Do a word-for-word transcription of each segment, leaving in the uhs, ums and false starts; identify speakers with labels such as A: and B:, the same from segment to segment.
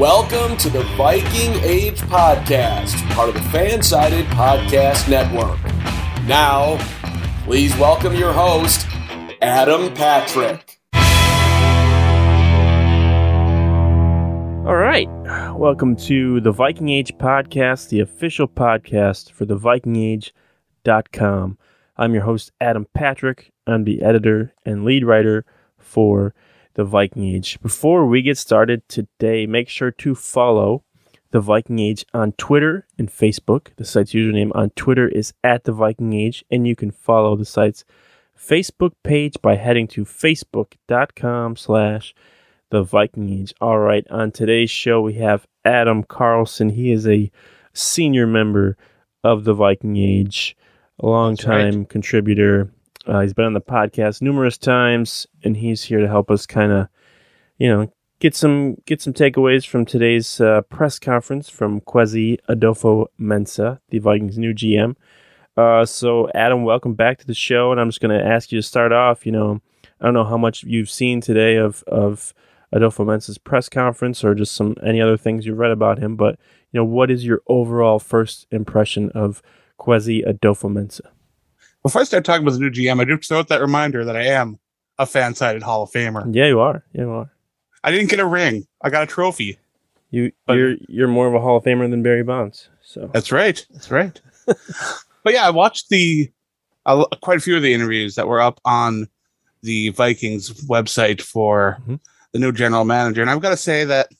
A: Welcome to the Viking Age Podcast, part of the Fansided Podcast Network. Now, please welcome your host, Adam Patrick.
B: All right. Welcome to the Viking Age Podcast, the official podcast for the viking age dot com. I'm your host, Adam Patrick. I'm the editor and lead writer for the Viking Age. Before we get started today, make sure to follow the Viking Age on Twitter and Facebook. The site's username on Twitter is at the Viking Age, and you can follow the site's Facebook page by heading to facebook.com slash the Viking Age. All right, on today's show, we have Adam Carlson. He is a senior member of the Viking Age, a long-time right. contributor. Uh, he's been on the podcast numerous times, and he's here to help us kind of, you know, get some get some takeaways from today's uh, press conference from Kwesi Adofo-Mensah, the Vikings' new G M. Uh, so, Adam, welcome back to the show, and I'm just going to ask you to start off. You know, I don't know how much you've seen today of of Adofo-Mensah's press conference, or just some any other things you've read about him, but you know, what is your overall first impression of Kwesi Adofo-Mensah?
C: Before I start talking about the new G M, I do throw out that reminder that I am a fan-sided Hall of Famer.
B: Yeah, you are. Yeah, you are.
C: I didn't get a ring. I got a trophy.
B: You,
C: but,
B: you're you're more of a Hall of Famer than Barry Bonds. So
C: that's right. That's right. But yeah, I watched the uh, quite a few of the interviews that were up on the Vikings website for mm-hmm. the new general manager, and I've got to say that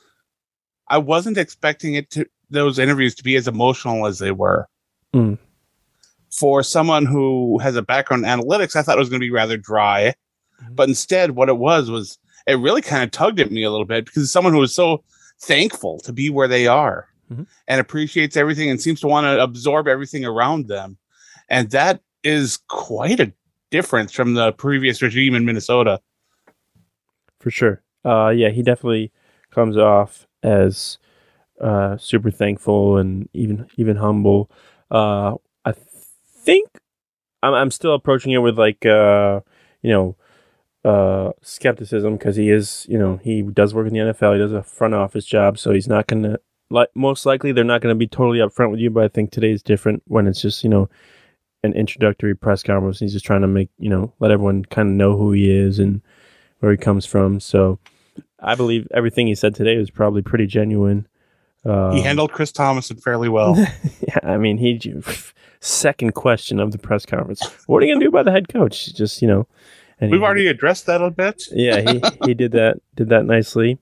C: I wasn't expecting it to those interviews to be as emotional as they were.
B: Mm.
C: For someone who has a background in analytics, I thought it was going to be rather dry. Mm-hmm. But instead, what it was, was it really kind of tugged at me a little bit, because it's someone who is so thankful to be where they are mm-hmm. and appreciates everything and seems to want to absorb everything around them. And that is quite a difference from the previous regime in Minnesota.
B: For sure. Uh, yeah, he definitely comes off as uh, super thankful and even even humble. Uh, I think I'm, I'm still approaching it with like, uh, you know, uh, skepticism, because he is, you know, he does work in the N F L. He does a front office job, so he's not going to, like, most likely they're not going to be totally upfront with you, but I think today's different when it's just, you know, an introductory press conference. He's just trying to make, you know, let everyone kind of know who he is and where he comes from. So I believe everything he said today was probably pretty genuine. Uh,
C: he handled Chris Thomason fairly well.
B: Yeah, I mean, he second question of the press conference. What are you gonna do about the head coach? Just, you know, and
C: we've
B: he,
C: already addressed that a bit.
B: Yeah, he, he did that did that nicely.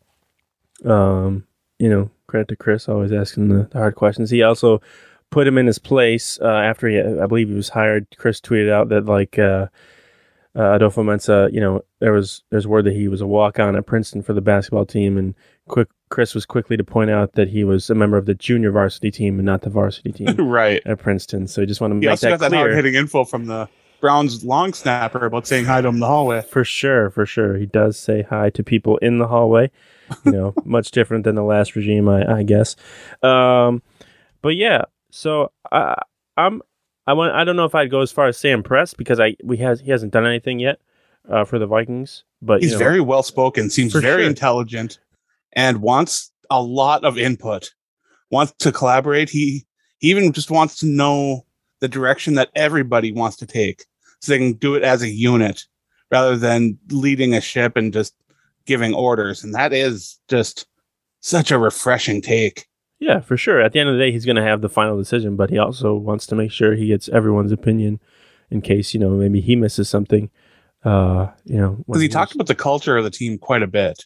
B: Um, you know, credit to Chris, always asking the, the hard questions. He also put him in his place uh, after he, I believe he was hired. Chris tweeted out that like uh, uh, Adofo-Mensah, you know, there was there's word that he was a walk on at Princeton for the basketball team, and quick. Chris was quickly to point out that he was a member of the junior varsity team and not the varsity team
C: right.
B: at Princeton. So he just wanted to
C: he
B: make
C: also
B: that
C: got
B: clear.
C: that hard-hitting info from the Browns long snapper about saying hi to him in the hallway.
B: For sure, for sure. He does say hi to people in the hallway. You know, much different than the last regime, I, I guess. Um, but yeah, so I, I'm I want I don't know if I'd go as far as say impressed, because I we has he hasn't done anything yet uh, for the Vikings. But
C: he's
B: you know,
C: very well spoken, seems very
B: sure.
C: intelligent, and wants a lot of input, wants to collaborate. He, he even just wants to know the direction that everybody wants to take, so they can do it as a unit rather than leading a ship and just giving orders. And that is just such a refreshing take.
B: Yeah, for sure. At the end of the day, he's going to have the final decision, but he also wants to make sure he gets everyone's opinion in case, you know, maybe he misses something. Uh, you know,
C: because he, he talked about the culture of the team quite a bit.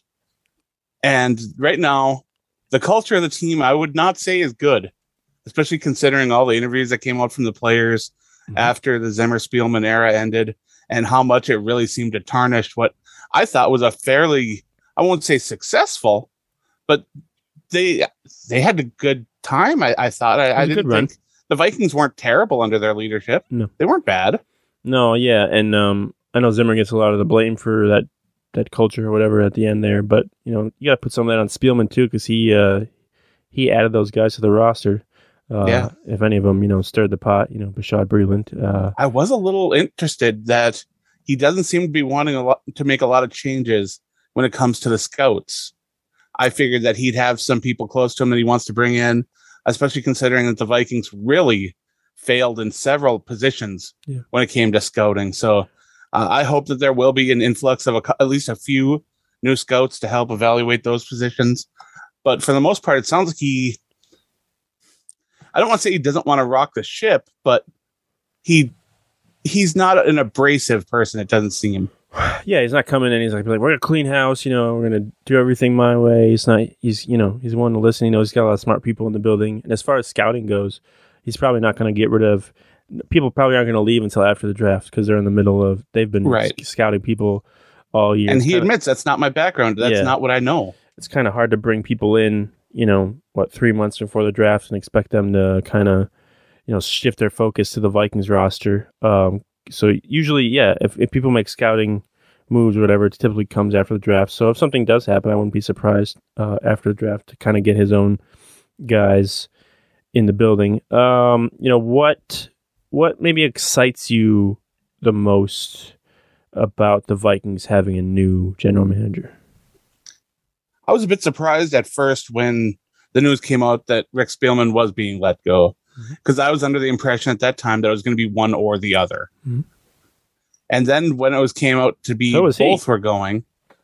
C: And right now, the culture of the team, I would not say is good, especially considering all the interviews that came out from the players mm-hmm. after the Zimmer-Spielman era ended, and how much it really seemed to tarnish what I thought was a fairly, I won't say successful, but they they had a good time. I, I thought I, I didn't think the Vikings weren't terrible under their leadership.
B: No,
C: they weren't bad.
B: No, yeah, and um, I know Zimmer gets a lot of the blame for that. that culture or whatever at the end there, but you know, you got to put some of that on Spielman too, because he uh he added those guys to the roster. Uh yeah. If any of them, you know, stirred the pot, you know, Bashaud Breeland. Uh
C: I was a little interested that he doesn't seem to be wanting a lot to make a lot of changes when it comes to the scouts. I figured that he'd have some people close to him that he wants to bring in, especially considering that the Vikings really failed in several positions yeah. when it came to scouting. So uh, I hope that there will be an influx of a, at least a few new scouts to help evaluate those positions. But for the most part, it sounds like he, I don't want to say he doesn't want to rock the ship, but he he's not an abrasive person, it doesn't seem.
B: Yeah, he's not coming in. He's like, we're gonna clean house. You know, we're gonna do everything my way. He's not. He's you know, he's one to listen. He knows he's got a lot of smart people in the building. And as far as scouting goes, he's probably not going to get rid of people. Probably aren't going to leave until after the draft because they're in the middle of. They've been right. sc- scouting people all year.
C: And
B: it's
C: he
B: kinda,
C: admits that's not my background. That's yeah, not what I know.
B: It's kind of hard to bring people in. You know, what three months before the draft and expect them to kind of, you know, shift their focus to the Vikings roster. Um, so usually, yeah, if if people make scouting moves or whatever, it typically comes after the draft. So if something does happen, I wouldn't be surprised uh, after the draft to kind of get his own guys in the building. Um, you know, what what maybe excites you the most about the Vikings having a new general manager?
C: I was a bit surprised at first when the news came out that Rick Spielman was being let go, because mm-hmm. I was under the impression at that time that it was going to be one or the other. Mm-hmm. And then when it was came out to be both he. were going,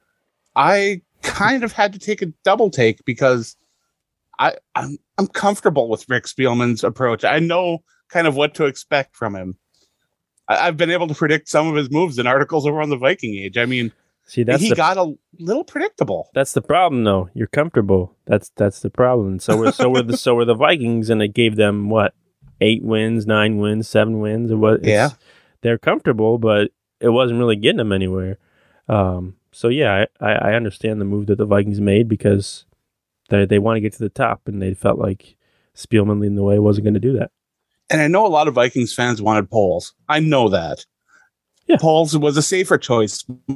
C: I kind of had to take a double take because I, I'm I'm comfortable with Rick Spielman's approach. I know kind of what to expect from him. I, I've been able to predict some of his moves in articles over on the Viking Age. I mean, see, that's he the, got a little predictable.
B: That's the problem, though. You're comfortable. That's that's the problem. So were so were the so were the Vikings, and it gave them what eight wins, nine wins, seven wins. It was
C: yeah.
B: They're comfortable, but it wasn't really getting them anywhere. Um, so yeah, I, I understand the move that the Vikings made because they they want to get to the top, and they felt like Spielman leading the way wasn't going to do that.
C: And I know a lot of Vikings fans wanted Poles. I know that. Yeah. Poles was a safer choice. I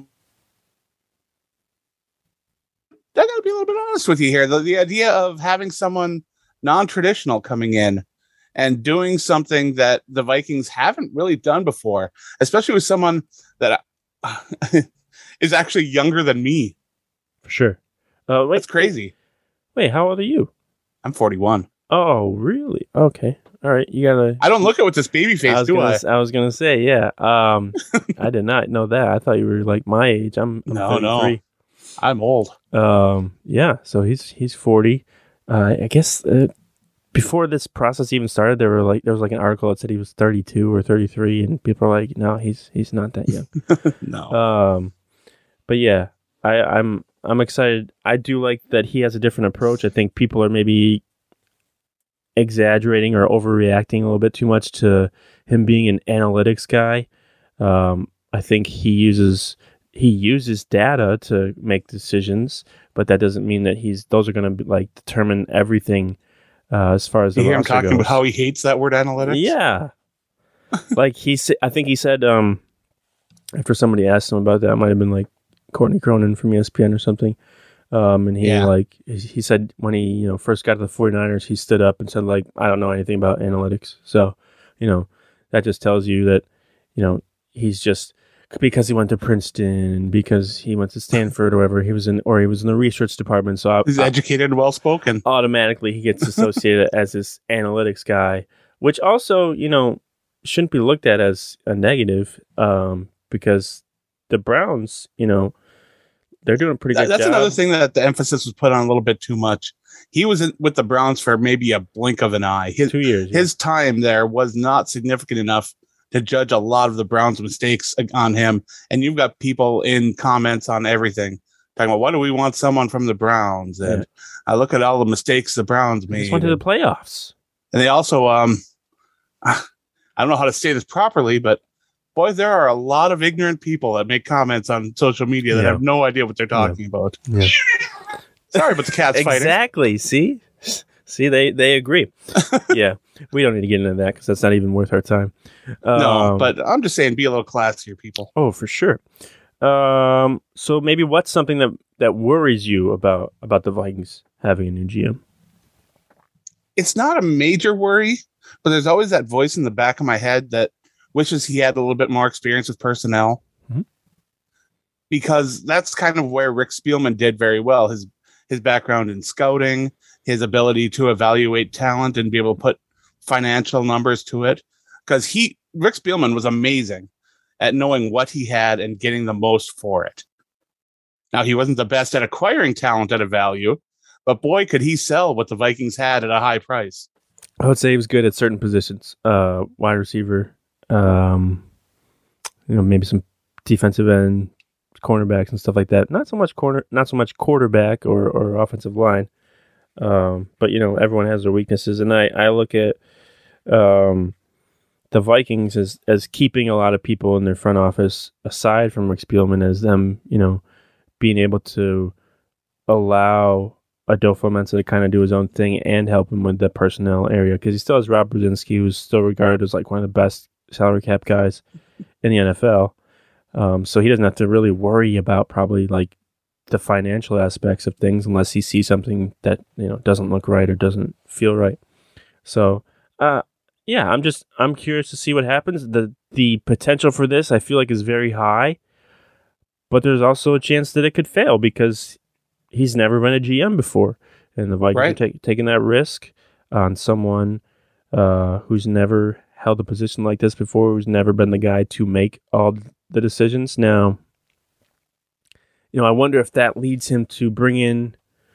C: got to be a little bit honest with you here. The, the idea of having someone non-traditional coming in and doing something that the Vikings haven't really done before, especially with someone that uh, is actually younger than me.
B: For sure. Uh, wait,
C: That's crazy.
B: Wait, how old are you?
C: I'm forty-one.
B: Oh, really? Okay. All right. You gotta.
C: I don't look at with this baby face, I do
B: gonna,
C: I?
B: I was gonna say, yeah. Um, I did not know that. I thought you were like my age. I'm, I'm
C: no, no. I'm old.
B: Um, yeah. So he's he's forty. Uh, I guess uh, before this process even started, there were like there was like an article that said he was thirty-two or thirty-three, and people are like, no, he's he's not that young.
C: No.
B: Um, but yeah, I, I'm I'm excited. I do like that he has a different approach. I think people are maybe exaggerating or overreacting a little bit too much to him being an analytics guy. Um, I think he uses he uses data to make decisions, but that doesn't mean that he's those are going to like determine everything uh, as far as the
C: you hear him talking
B: goes.
C: about how he hates that word analytics.
B: Yeah, like he said. I think he said um, after somebody asked him about that, it might have been like Courtney Cronin from E S P N or something. Um, and he yeah. like he said when he you know first got to the 49ers, he stood up and said like I don't know anything about analytics. So you know that just tells you that you know he's just because he went to Princeton, because he went to Stanford or whatever he was in, or he was in the research department. So I,
C: he's
B: I,
C: educated and well spoken.
B: Automatically, he gets associated as this analytics guy, which also you know shouldn't be looked at as a negative um, because the Browns, you know. They're doing a pretty good
C: That's
B: job.
C: another thing that the emphasis was put on a little bit too much. He was in, with the Browns for maybe a blink of an eye. His,
B: Two years.
C: His yeah. time there was not significant enough to judge a lot of the Browns' mistakes on him. And you've got people in comments on everything talking about, why do we want someone from the Browns? And yeah. I look at all the mistakes the Browns made.
B: They just went to the playoffs.
C: And they also, um, I don't know how to say this properly, but boy, there are a lot of ignorant people that make comments on social media that yeah. have no idea what they're talking yeah. about. Yeah. Sorry, but the cat's fighting.
B: Exactly. See, see, they they agree. Yeah, we don't need to get into that because that's not even worth our time. Um,
C: no, but I'm just saying, be a little classier, people.
B: Oh, for sure. Um, so maybe what's something that that worries you about about the Vikings having a new G M?
C: It's not a major worry, but there's always that voice in the back of my head that wishes he had a little bit more experience with personnel, mm-hmm. because that's kind of where Rick Spielman did very well. His his background in scouting, his ability to evaluate talent and be able to put financial numbers to it. Because he, Rick Spielman was amazing at knowing what he had and getting the most for it. Now, he wasn't the best at acquiring talent at a value, but boy, could he sell what the Vikings had at a high price.
B: I would say he was good at certain positions, uh, wide receiver, um, you know, maybe some defensive end, cornerbacks and stuff like that. Not so much corner, not so much quarterback or, or offensive line, um, but you know, everyone has their weaknesses, and I, I look at um, the Vikings as as keeping a lot of people in their front office aside from Rick Spielman, as them, you know, being able to allow Adolfo Mensa to kind of do his own thing and help him with the personnel area, because he still has Rob Brzezinski, who's still regarded as like one of the best salary cap guys in the N F L. Um, so he doesn't have to really worry about probably like the financial aspects of things unless he sees something that, you know, doesn't look right or doesn't feel right. So, uh, yeah, I'm just I'm curious to see what happens. The the potential for this, I feel like, is very high, but there's also a chance that it could fail because he's never been a G M before, and the Vikings right. are take, taking that risk on someone uh, who's never held a position like this before, who's never been the guy to make all the decisions. Now, you know, I wonder if that leads him to bring in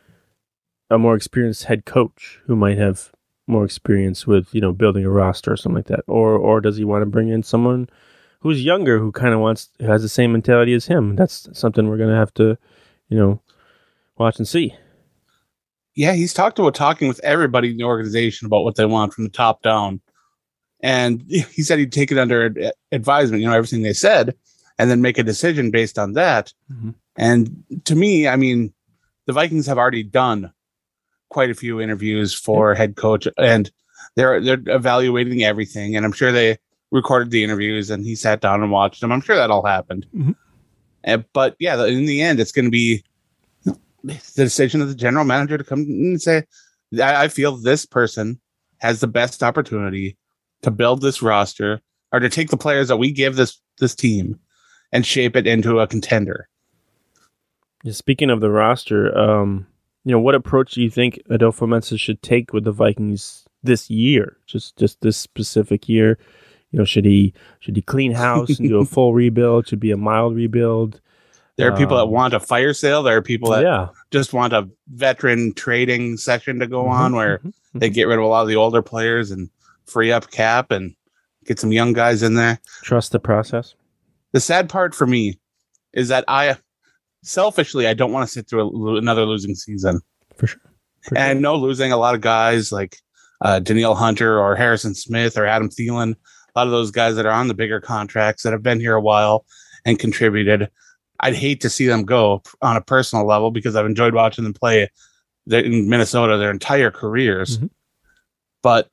B: a more experienced head coach who might have more experience with, you know, building a roster or something like that, or or does he want to bring in someone who's younger who kind of wants who has the same mentality as him? That's something we're gonna have to, you know, watch and see.
C: Yeah, he's talked about talking with everybody in the organization about what they want from the top down. And he said he'd take it under advisement, you know, everything they said, and then make a decision based on that. Mm-hmm. And to me, I mean, the Vikings have already done quite a few interviews for yep. head coach, and they're they're evaluating everything. And I'm sure they recorded the interviews, and he sat down and watched them. I'm sure that all happened. Mm-hmm. And, but yeah, in the end, it's going to be the decision of the general manager to come and say, I, I feel this person has the best opportunity to build this roster, or to take the players that we give this this team and shape it into a contender.
B: Yeah, speaking of the roster, um, you know, what approach do you think Adolfo Mensa should take with the Vikings this year? Just just this specific year, you know, should he should he clean house and do a full rebuild? Should it be a mild rebuild?
C: There are people um, that want a fire sale. There are people that
B: yeah.
C: just want a veteran trading session to go mm-hmm, on where mm-hmm, they get rid of a lot of the older players and free up cap and get some young guys in there.
B: Trust the process.
C: The sad part for me is that I, selfishly, I don't want to sit through a, another losing season.
B: For sure. For
C: and
B: sure.
C: I know losing a lot of guys like uh, Danielle Hunter or Harrison Smith or Adam Thielen, a lot of those guys that are on the bigger contracts that have been here a while and contributed. I'd hate to see them go on a personal level because I've enjoyed watching them play in Minnesota their entire careers. Mm-hmm. But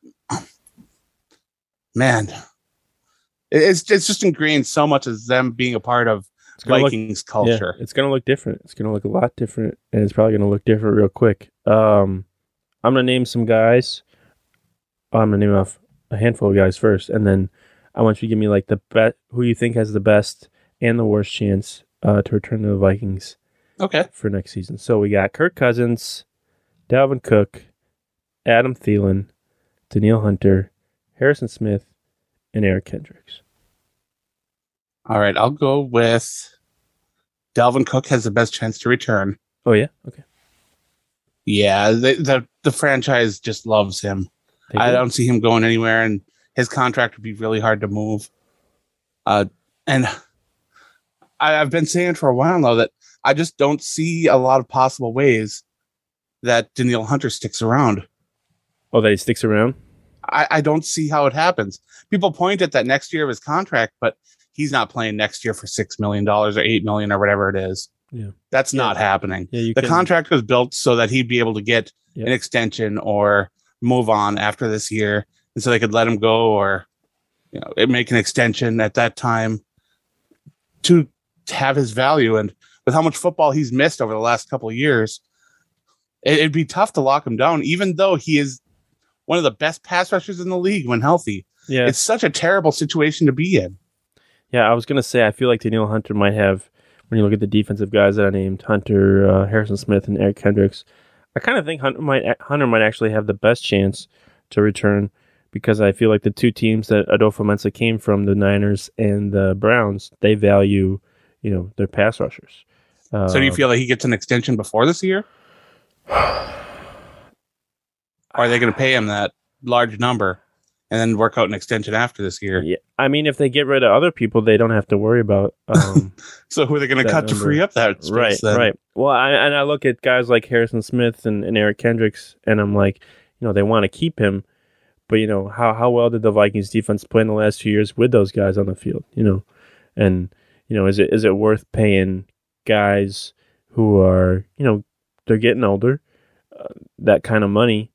C: man, it's it's just ingrained so much as them being a part of Vikings
B: look,
C: culture.
B: Yeah, it's going to look different. It's going to look a lot different, and it's probably going to look different real quick. Um, I'm going to name some guys. I'm going to name off a handful of guys first, and then I want you to give me like the bet who you think has the best and the worst chance uh, to return to the Vikings.
C: Okay.
B: For next season. So we got Kirk Cousins, Dalvin Cook, Adam Thielen, Danielle Hunter, Harrison Smith, and Eric Kendricks.
C: All right, I'll go with Dalvin Cook has the best chance to return.
B: Oh, yeah? Okay.
C: Yeah, the the, the franchise just loves him. They I do. don't see him going anywhere, and his contract would be really hard to move. Uh, and I, I've been saying for a while now that I just don't see a lot of possible ways that Danielle Hunter sticks around.
B: Oh, that he sticks around?
C: I, I don't see how it happens. People point at that next year of his contract, but he's not playing next year for six million dollars or eight million dollars or whatever it is.
B: Yeah,
C: That's
B: yeah.
C: not happening.
B: Yeah,
C: the
B: can...
C: contract was built so that he'd be able to get
B: yeah.
C: an extension or move on after this year, and so they could let him go or, you know, make an extension at that time to have his value. And with how much football he's missed over the last couple of years, it, it'd be tough to lock him down, even though he is one of the best pass rushers in the league when healthy.
B: Yeah,
C: it's such a terrible situation to be in.
B: Yeah, I was gonna say I feel like Danielle Hunter might have when you look at the defensive guys that I named, Hunter, uh, Harrison Smith, and Eric Kendricks, I kind of think Hunter might Hunter might actually have the best chance to return because I feel like the two teams that Adolfo-Mensah came from, the Niners and the Browns, they value, you know, their pass rushers.
C: Uh, so do you feel like he gets an extension before this year? Or are they going to pay him that large number and then work out an extension after this year?
B: Yeah, I mean, if they get rid of other people, they don't have to worry about. Um,
C: so who are they going to cut number. to free up that space?
B: Right,
C: then?
B: right. Well, I, and I look at guys like Harrison Smith and, and Eric Kendricks, and I'm like, you know, they want to keep him, but you know, how how well did the Vikings defense play in the last few years with those guys on the field? You know, and you know, is it is it worth paying guys who are, you know, they're getting older, uh, that kind of money,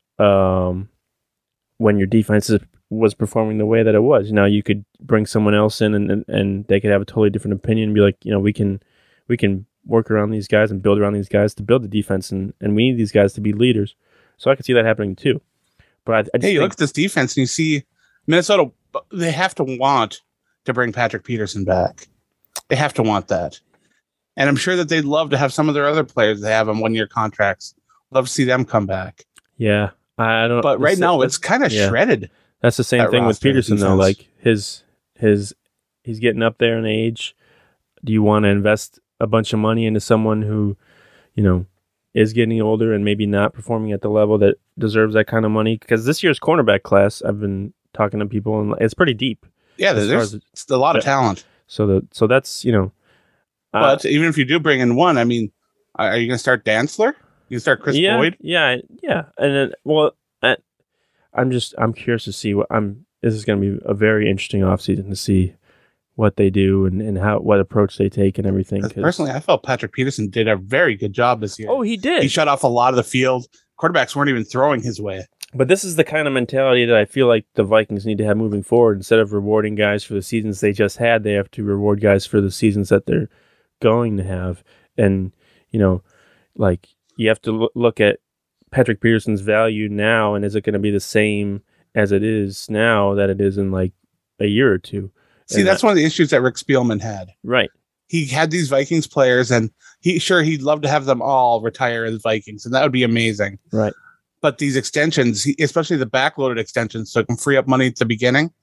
B: um, when your defense is, was performing the way that it was? Now you could bring someone else in and, and, and they could have a totally different opinion and be like, you know, we can we can work around these guys and build around these guys to build the defense, and, and we need these guys to be leaders. So I could see that happening too. But I, I just
C: hey, you
B: think,
C: look at this defense and you see Minnesota, they have to want to bring Patrick Peterson back. They have to want that. And I'm sure that they'd love to have some of their other players they have on one-year contracts. Love to see them come back.
B: Yeah, I don't.
C: But right now, it's kind of
B: yeah.
C: shredded.
B: That's the same thing with Peterson, though. Like his his he's getting up there in age. Do you want to invest a bunch of money into someone who, you know, is getting older and maybe not performing at the level that deserves that kind of money? Because this year's cornerback class, I've been talking to people, and it's pretty deep.
C: Yeah, there's it's a lot of talent.
B: So the so that's you know.
C: But
B: uh,
C: even if you do bring in one, I mean, are you going to start Dantzler? You start Chris
B: yeah,
C: Boyd?
B: Yeah, yeah. And then, well, I, I'm just I'm curious to see what I'm. This is going to be a very interesting offseason to see what they do and, and how what approach they take and everything.
C: Personally, I felt Patrick Peterson did a very good job this year.
B: Oh, he did.
C: He shut off a lot of the field. Quarterbacks weren't even throwing his way.
B: But this is the kind of mentality that I feel like the Vikings need to have moving forward. Instead of rewarding guys for the seasons they just had, they have to reward guys for the seasons that they're going to have. And, you know, like you have to look at Patrick Peterson's value now, and is it going to be the same as it is now that it is in like a year or two?
C: See,
B: and
C: that's
B: that,
C: one of the issues that Rick Spielman had.
B: Right.
C: He had these Vikings players, and he sure he'd love to have them all retire as Vikings, and that would be amazing.
B: Right.
C: But these extensions, especially the backloaded extensions, so it can free up money at the beginning,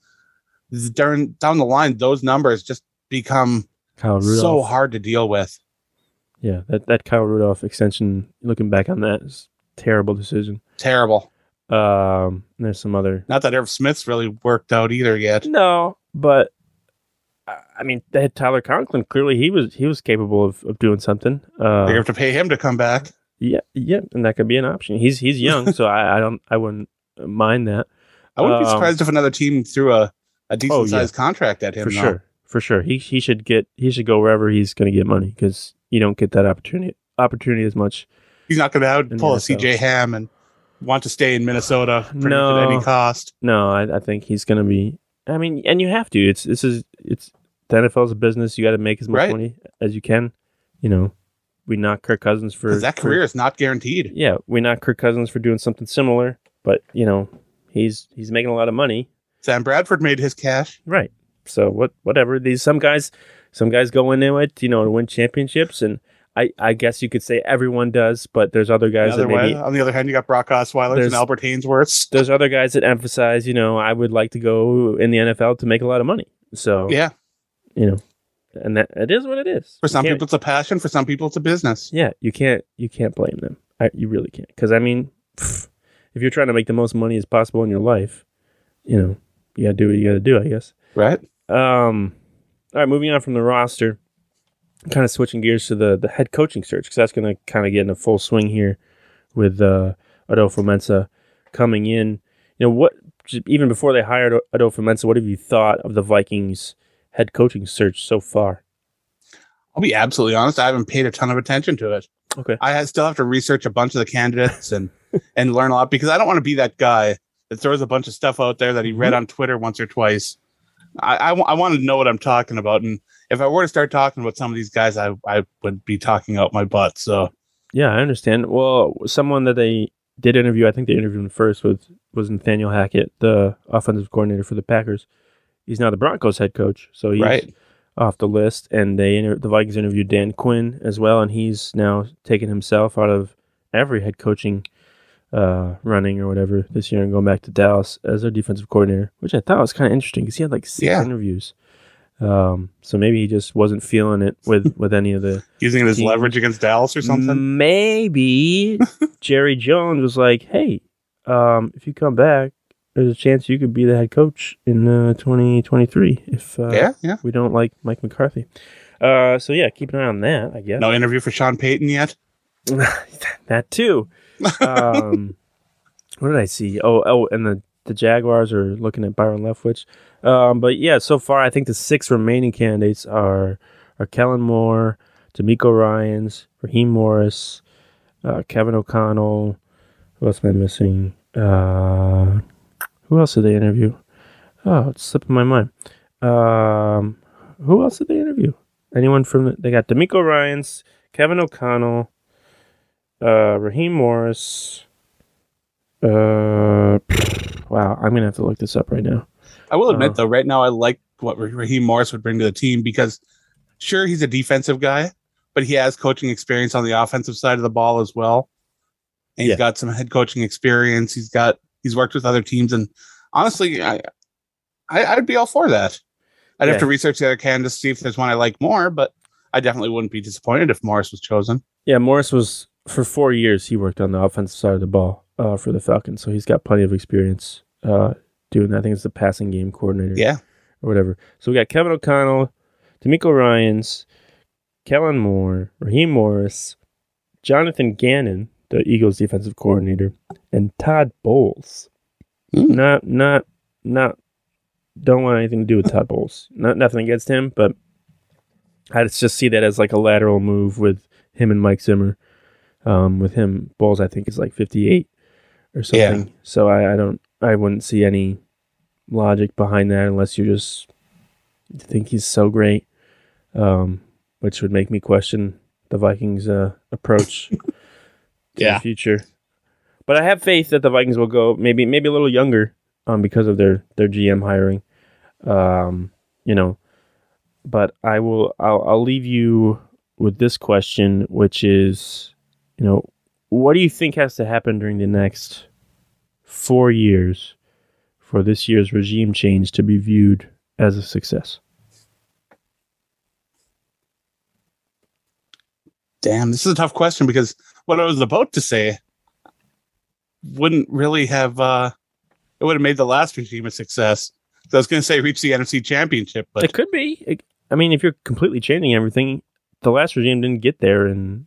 C: during, down the line, those numbers just become so hard to deal with.
B: Yeah, that, that Kyle Rudolph extension, looking back on that, is a terrible decision.
C: Terrible.
B: Um, there's some other...
C: Not that Irv Smith's really worked out either yet.
B: No, but I mean, they had Tyler Conklin. Clearly, he was he was capable of, of doing something. Uh,
C: they have to pay him to come back.
B: Yeah, yeah, and that could be an option. He's he's young, so I, I don't I wouldn't mind that.
C: I wouldn't
B: um,
C: be surprised if another team threw a, a decent
B: oh, yeah.
C: sized contract at him.
B: For
C: though.
B: sure, for sure. He he should get he should go wherever he's going to get money, because you don't get that opportunity opportunity as much.
C: He's not going to pull a C J Ham and want to stay in Minnesota for
B: no,
C: at any cost.
B: No, I, I think he's going to be. I mean, and you have to. It's this is it's the N F L's a business. You got to make as much
C: right.
B: money as you can. You know, we knocked Kirk Cousins for
C: that
B: for,
C: career is not guaranteed.
B: Yeah, we knocked Kirk Cousins for doing something similar, but you know, he's he's making a lot of money.
C: Sam Bradford made his cash.
B: Right. So what? Whatever. These some guys, some guys go into it, you know, to win championships, and I, I guess you could say everyone does, but there's other guys
C: the
B: that
C: way,
B: maybe.
C: On the other hand, you got Brock Osweiler and Albert Hainsworth.
B: There's other guys that emphasize, you know, I would like to go in the N F L to make a lot of money. So
C: yeah,
B: you know, and that it is what it is.
C: For some people, it's a passion. For some people, it's a business.
B: Yeah, you can't you can't blame them. I, you really can't, because I mean, pff, if you're trying to make the most money as possible in your life, you know, you gotta do what you gotta do, I guess.
C: Right.
B: Um. All right, moving on from the roster, kind of switching gears to the the head coaching search, because that's going to kind of get in a full swing here with uh, Adolfo-Mensah coming in. You know, what even before they hired Adolfo-Mensah, what have you thought of the Vikings head coaching search so far?
C: I'll be absolutely honest. I haven't paid a ton of attention to it.
B: Okay.
C: I still have to research a bunch of the candidates and, and learn a lot, because I don't want to be that guy that throws a bunch of stuff out there that he read on Twitter once or twice. I, I, I want to know what I'm talking about. And if I were to start talking about some of these guys, I, I would be talking out my butt. So,
B: yeah, I understand. Well, someone that they did interview, I think they interviewed him first, with, was Nathaniel Hackett, the offensive coordinator for the Packers. He's now the Broncos head coach. So he's
C: right.
B: off the list, and they inter- the Vikings interviewed Dan Quinn as well, and he's now taken himself out of every head coaching uh, running or whatever this year and going back to Dallas as their defensive coordinator, which I thought was kind of interesting because he had like six
C: Yeah.
B: interviews. Um, so maybe he just wasn't feeling it with, with any of the
C: Using it as
B: teams.
C: leverage against Dallas or something.
B: Maybe Jerry Jones was like, "Hey, um, if you come back, there's a chance you could be the head coach in uh, twenty twenty-three if uh,
C: Yeah, yeah.
B: we don't like Mike McCarthy." Uh, so yeah, keep an eye on that, I guess.
C: No interview for Sean Payton yet?
B: That too. Um, what did I see? Oh, oh, and the, the Jaguars are looking at Byron Leftwich. Um, but yeah, so far I think the six remaining candidates are are Kellen Moore, D'Amico Ryans, Raheem Morris, uh, Kevin O'Connell. Who else am I missing? Uh, who else did they interview? Oh, it's slipping my mind. Um, who else did they interview? Anyone from the, they got D'Amico Ryans, Kevin O'Connell, uh, Raheem Morris. Uh, wow, I'm gonna have to look this up right now.
C: I will admit,
B: Uh,
C: though, right now I like what Raheem Morris would bring to the team because, sure, he's a defensive guy, but he has coaching experience on the offensive side of the ball as well. And he's
B: Yeah.
C: got some head coaching experience. He's got he's worked with other teams, and honestly, I, I I'd be all for that. I'd
B: Yeah.
C: have to research the other candidates to see if there's one I like more, but I definitely wouldn't be disappointed if Morris was chosen.
B: Yeah, Morris was for four years. He worked on the offensive side of the ball uh, for the Falcons, so he's got plenty of experience uh, doing that. I think it's the passing game coordinator,
C: Yeah,
B: or whatever. So we got Kevin O'Connell, D'Amico Ryans, Kellen Moore, Raheem Morris, Jonathan Gannon, the Eagles defensive coordinator, and Todd Bowles.
C: Hmm.
B: Not, not, not. Don't want anything to do with Todd Bowles. Not nothing against him, but I just see that as like a lateral move with him and Mike Zimmer. Um, with him, Bowles I think is like fifty-eight or something.
C: Yeah.
B: So I, I don't, I wouldn't see any logic behind that unless you just think he's so great, um, which would make me question the Vikings' uh, approach to
C: Yeah.
B: the future. But I have faith that the Vikings will go maybe maybe a little younger um, because of their, their G M hiring. Um, you know, but I will I'll, I'll leave you with this question, which is, you know, what do you think has to happen during the next four years for this year's regime change to be viewed as a success?
C: Damn, this is a tough question because what I was about to say wouldn't really have uh it would have made the last regime a success. So I was going to say reach the N F C Championship, but
B: It could be. It, I mean, if you're completely changing everything, the last regime didn't get there, and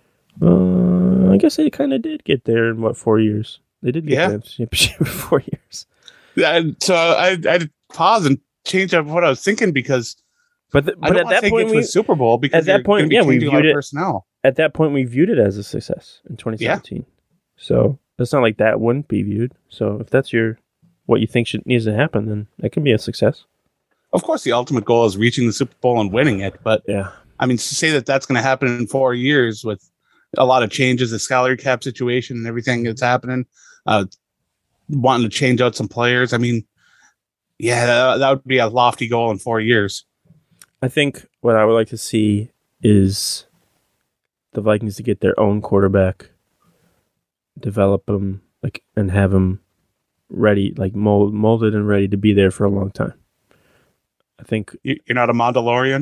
B: uh, I guess they kind of did get there in what four years? They did get
C: Yeah.
B: the championship in four years.
C: Yeah, so I I had to pause and change up what I was thinking because
B: But the,
C: I
B: but
C: don't
B: at
C: want to
B: that
C: take
B: point,
C: it to
B: we,
C: a Super Bowl because
B: at that
C: you're
B: point,
C: gonna be
B: yeah, we
C: changing a lot
B: viewed
C: of
B: it-
C: personnel.
B: at that point we viewed it as a success in twenty seventeen. So it's not like that wouldn't be viewed. So if that's your what you think should needs to happen, then that can be a success.
C: Of course, the ultimate goal is reaching the Super Bowl and winning it, but
B: Yeah.
C: I mean, to say that that's going to happen in four years with a lot of changes, the salary cap situation and everything that's happening, uh, wanting to change out some players. I mean, yeah, that, that would be a lofty goal in four years.
B: I think what I would like to see is the Vikings to get their own quarterback, develop him, like, and have him ready, like mold, molded and ready to be there for a long time. I think
C: You- You're not a Mandalorian.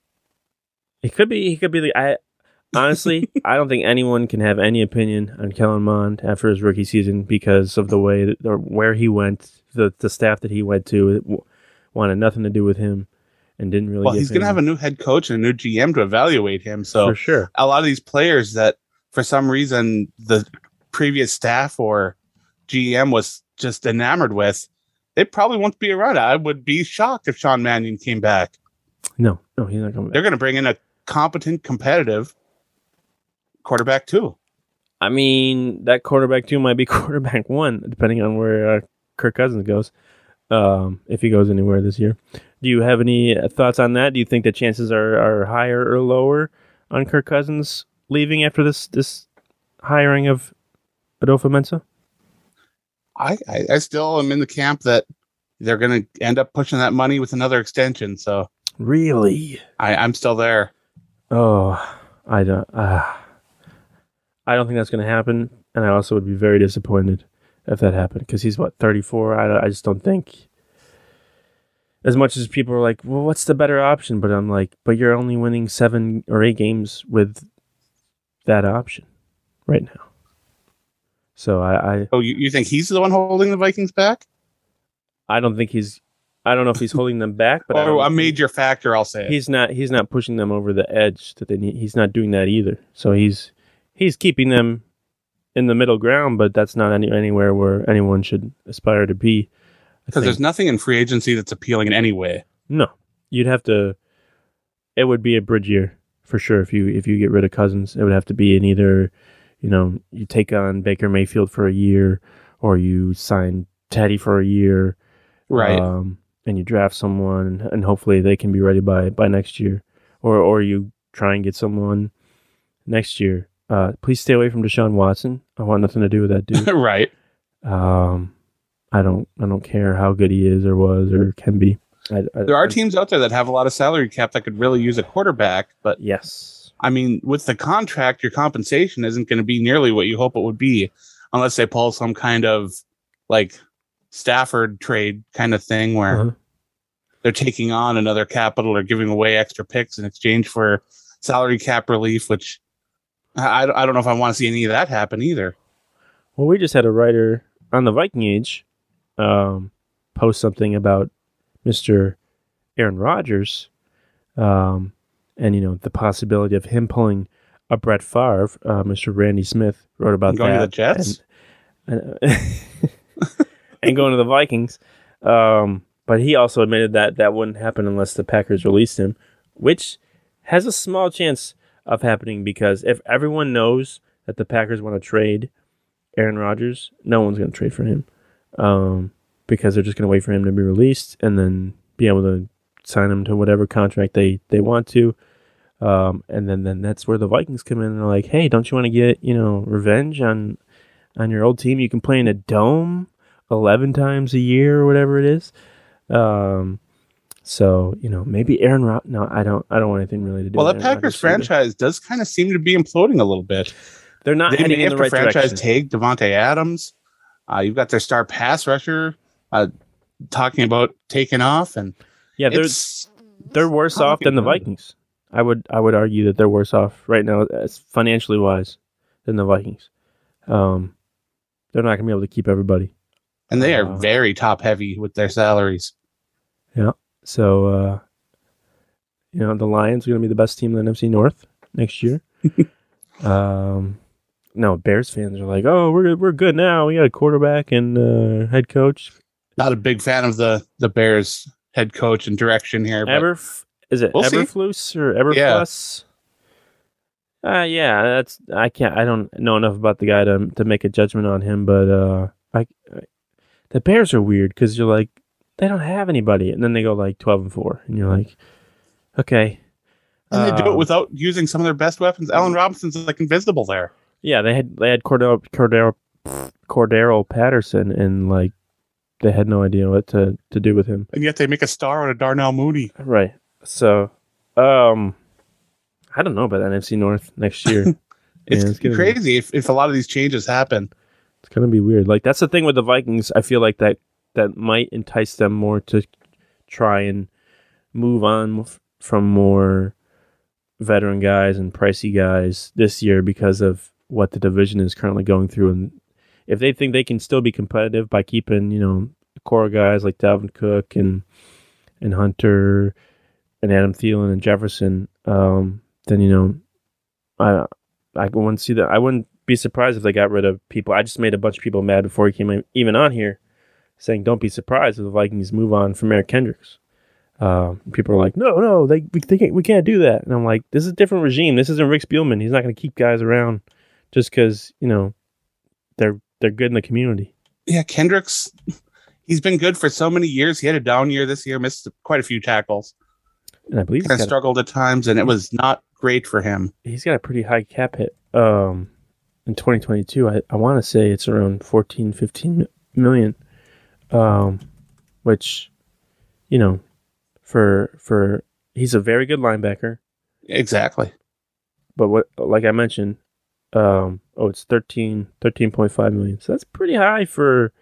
B: it could be. He could be the. I honestly, I don't think anyone can have any opinion on Kellen Mond after his rookie season because of the way that, or where he went, the the staff that he went to w- wanted nothing to do with him, and didn't really.
C: Well,
B: give
C: he's going to
B: him-
C: have a new head coach and a new G M to evaluate him. So
B: for sure.
C: a lot of these players that for some reason the previous staff or G M was just enamored with, they probably won't be around. I would be shocked if Sean Mannion came back.
B: No, no, he's not coming back.
C: They're going to bring in a competent, competitive quarterback too.
B: I mean, that quarterback two might be quarterback one, depending on where uh, Kirk Cousins goes, um, if he goes anywhere this year. Do you have any uh, thoughts on that? Do you think the chances are, are higher or lower on Kirk Cousins leaving after this this hiring of Adolfo Mensa?
C: I, I, I still am in the camp that they're going to end up pushing that money with another extension. So
B: Really?
C: I, I'm still there.
B: Oh, I don't. Uh, I don't think that's going to happen, and I also would be very disappointed if that happened because he's what thirty-four. I I just don't think. As much as people are like, well, what's the better option? But I'm like, but you're only winning seven or eight games with that option right now. So I, I
C: Oh, you, you think he's the one holding the Vikings back?
B: I don't think he's. I don't know if he's holding them back, but I
C: Or
B: don't
C: a
B: think-
C: major factor, I'll say.
B: He's not. He's not pushing them over the edge that they need. He's not doing that either. So he's he's keeping them in the middle ground, but that's not any, anywhere where anyone should aspire to be.
C: Because there's nothing in free agency that's appealing in any way.
B: No, you'd have to. It would be a bridge year for sure if you if you get rid of Cousins. It would have to be in either, you know, you take on Baker Mayfield for a year, or you sign Teddy for a year,
C: Right.
B: Um, and you draft someone, and hopefully they can be ready by, by next year, or or you try and get someone next year. Uh, please stay away from Deshaun Watson. I want nothing to do with that dude.
C: Right.
B: Um, I don't I don't care how good he is or was or can be. I, I,
C: There are
B: I-
C: teams out there that have a lot of salary cap that could really use a quarterback, but
B: Yes.
C: I mean, with the contract, your compensation isn't going to be nearly what you hope it would be, unless they pull some kind of like Stafford trade kind of thing where
B: Uh-huh.
C: they're taking on another capital or giving away extra picks in exchange for salary cap relief, which I, I don't know if I want to see any of that happen either.
B: Well, we just had a writer on the Viking Age um, post something about Mister Aaron Rodgers, um, and you know the possibility of him pulling a Brett Favre. Uh, Mister Randy Smith wrote about
C: Going to
B: that.
C: the Jets?
B: and, and, and going to the Vikings. Um, but he also admitted that that wouldn't happen unless the Packers released him, which has a small chance of happening because if everyone knows that the Packers want to trade Aaron Rodgers, no one's going to trade for him um, because they're just going to wait for him to be released and then be able to sign him to whatever contract they, they want to. Um, and then, then that's where the Vikings come in and they're like, hey, don't you want to get, you know, revenge on on your old team? You can play in a dome eleven times a year or whatever it is. Um, so, you know, maybe Aaron Rod. No, I don't I don't want anything really to do
C: Well,
B: with
C: the
B: Aaron
C: Packers
B: Rodgers either.
C: franchise does kind of seem to be imploding a little bit.
B: They're not
C: They
B: heading
C: may
B: in
C: have
B: the
C: to
B: right
C: franchise
B: direction.
C: tag Devontae Adams. Uh, you've got their star pass rusher uh, talking about taking off, and
B: Yeah, they're
C: it's
B: they're worse off than the Vikings. I would I would argue that they're worse off right now, as financially wise, than the Vikings. Um, they're not going to be able to keep everybody.
C: and they are
B: Uh,
C: very top heavy with their salaries.
B: So, uh, you know, the Lions are going to be the best team in the N F C North next year. um, no, Bears fans are like, oh, we're we're good now. We got a quarterback and uh, head coach.
C: Not a big fan of the the Bears head coach and direction here. But
B: Ever is it
C: We'll see.
B: Eberflus or Eberflus? Uh, yeah, that's I can't. I don't know enough about the guy to to make a judgment on him, but uh, I, I the Bears are weird because you're like they don't have anybody, and then they go like twelve and four, and you're like, okay.
C: and they do it
B: Um,
C: without using some of their best weapons. Allen Robinson's like invisible there.
B: Yeah, they had they had Cordero Cordero Cordero Patterson, and like they had no idea what to, to do with him.
C: And yet they make a star out of Darnell Mooney.
B: Right. So, um, I don't know about N F C North next year.
C: It's,
B: Yeah, it's gonna be-
C: crazy if, if a lot of these changes happen.
B: It's gonna be weird. Like that's the thing with the Vikings. I feel like that that might entice them more to try and move on f- from more veteran guys and pricey guys this year because of what the division is currently going through. And if they think they can still be competitive by keeping, you know, core guys like Dalvin Cook and and Hunter and Adam Thielen and Jefferson, um, then you know, I I wouldn't see that. I wouldn't be surprised if they got rid of people. I just made a bunch of people mad before he came even on here, saying don't be surprised if the Vikings move on from Eric Kendricks. Um, people are like, no, no, they we they can't, we can't do that. And I'm like, this is a different regime. This isn't Rick Spielman. He's not going to keep guys around just because you know they're they're good in the community.
C: Yeah, Kendricks, he's been good for so many years. He had a down year this year, missed quite a few tackles,
B: And I believe he's
C: kind of
B: got,
C: struggled at times, and it was not great for him.
B: he's got a pretty high cap hit. Um, in twenty twenty-two, I, I want to say it's around fourteen, fifteen million. Um, which, you know, for for he's a very good linebacker.
C: Exactly.
B: But what, like I mentioned, um, oh, it's thirteen, thirteen point five million. So that's pretty high for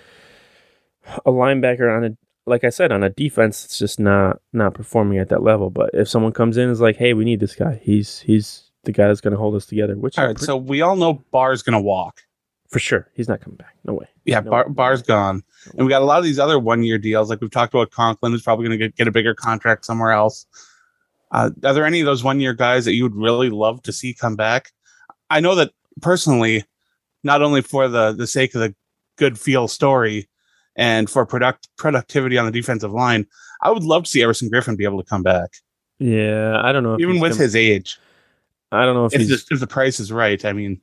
B: a linebacker on a, like I said, on a defense that's just not not performing at that level. But if someone comes in and is like, hey, we need this guy. He's he's the guy that's going to hold us together. Which
C: all right, pretty, so we all know Barr's going to walk.
B: For sure. He's not coming back. No way.
C: Yeah,
B: no
C: Bar,
B: way.
C: Barr's gone. No and we got a lot of these other one-year deals. Like we've talked about Conklin, who's probably going to get, get a bigger contract somewhere else. Uh, are there any of those one-year guys that you would really love to see come back? I know that personally, not only for the, the sake of the good feel story and for product productivity on the defensive line, I would love to see Everson Griffin be able to come back.
B: Yeah, I don't know. If
C: Even with his age.
B: I don't know if,
C: if,
B: he's,
C: the, if the price is right. I mean,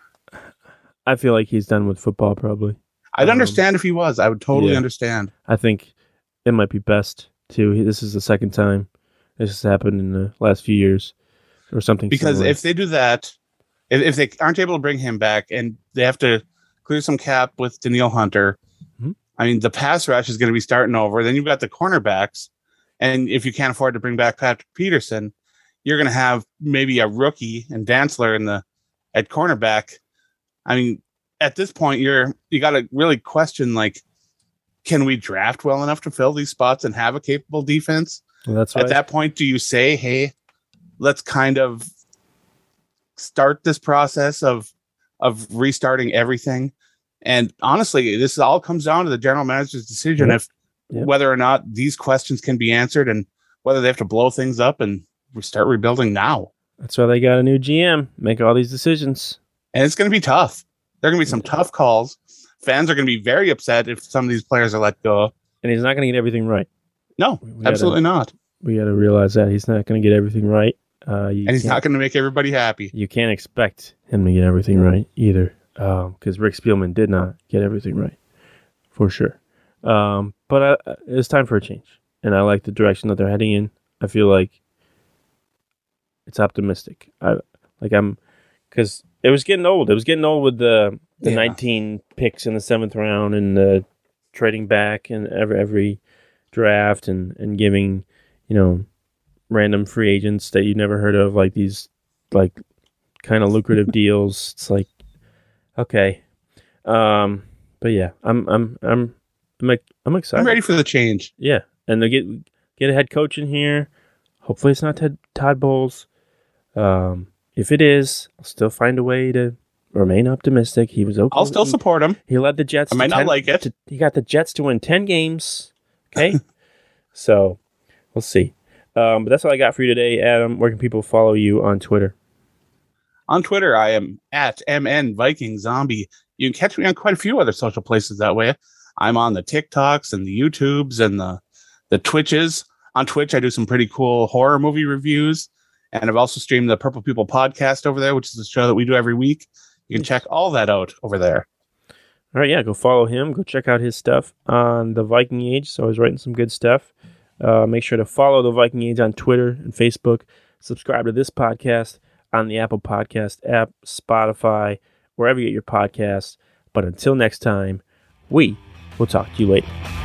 B: I feel like he's done with football probably.
C: I'd
B: um,
C: understand if he was. I would totally
B: yeah.
C: understand.
B: I think it might be best to. This is the second time this has happened in the last few years or something.
C: Because
B: similar.
C: if they do that, if, if they aren't able to bring him back and they have to clear some cap with Danielle Hunter, mm-hmm. I mean, the pass rush is going to be starting over. Then you've got the cornerbacks. And if you can't afford to bring back Patrick Peterson, you're going to have maybe a rookie and Dantzler in the at cornerback. I mean, at this point, you're you got to really question, like, can we draft well enough to fill these spots and have a capable defense?
B: Well, that's right.
C: At that point, do you say, hey, let's kind of start this process of of restarting everything? And honestly, this all comes down to the general manager's decision yep. if yep. whether or not these questions can be answered and whether they have to blow things up and start rebuilding now.
B: That's why they got a new G M, make all these decisions.
C: And it's going to be tough. There are going to be some tough calls. Fans are going to be very upset if some of these players are let go.
B: And he's not going to get everything right.
C: No, we absolutely
B: gotta,
C: not.
B: We got to realize that he's not going to get everything right. Uh,
C: and he's not going to make everybody happy.
B: You can't expect him to get everything right either. Because um, Rick Spielman did not get everything right, for sure. Um, but I, it's time for a change. And I like the direction that they're heading in. I feel like it's optimistic. I like I'm because it was getting old. It was getting old with the the yeah. nineteen picks in the seventh round and the trading back in every every draft and, and giving, you know, random free agents that you never heard of, like these like kind of lucrative deals. It's like, okay, um, but yeah, I'm I'm I'm I'm I'm excited.
C: I'm ready for the change.
B: Yeah, and they get get a head coach in here. Hopefully, it's not Ted, Todd Bowles. Um, if it is, I'll still find a way to remain optimistic. He was okay.
C: I'll still support him.
B: He led the Jets.
C: I might
B: to
C: not
B: ten,
C: like it.
B: To, he got the Jets to win ten games. Okay, so we'll see. Um, but that's all I got for you today, Adam. Where can people follow you on Twitter?
C: On Twitter, I am at M N Viking Zombie. You can catch me on quite a few other social places that way. I'm on the TikToks and the YouTubes and the the Twitches. On Twitch, I do some pretty cool horror movie reviews. And I've also streamed the Purple People podcast over there, which is a show that we do every week. You can check all that out over there.
B: All right, yeah, go follow him. Go check out his stuff on the Viking Age. So he's writing some good stuff. Uh, make sure to follow the Viking Age on Twitter and Facebook. Subscribe to this podcast on the Apple Podcast app, Spotify, wherever you get your podcasts. But until next time, we will talk to you later.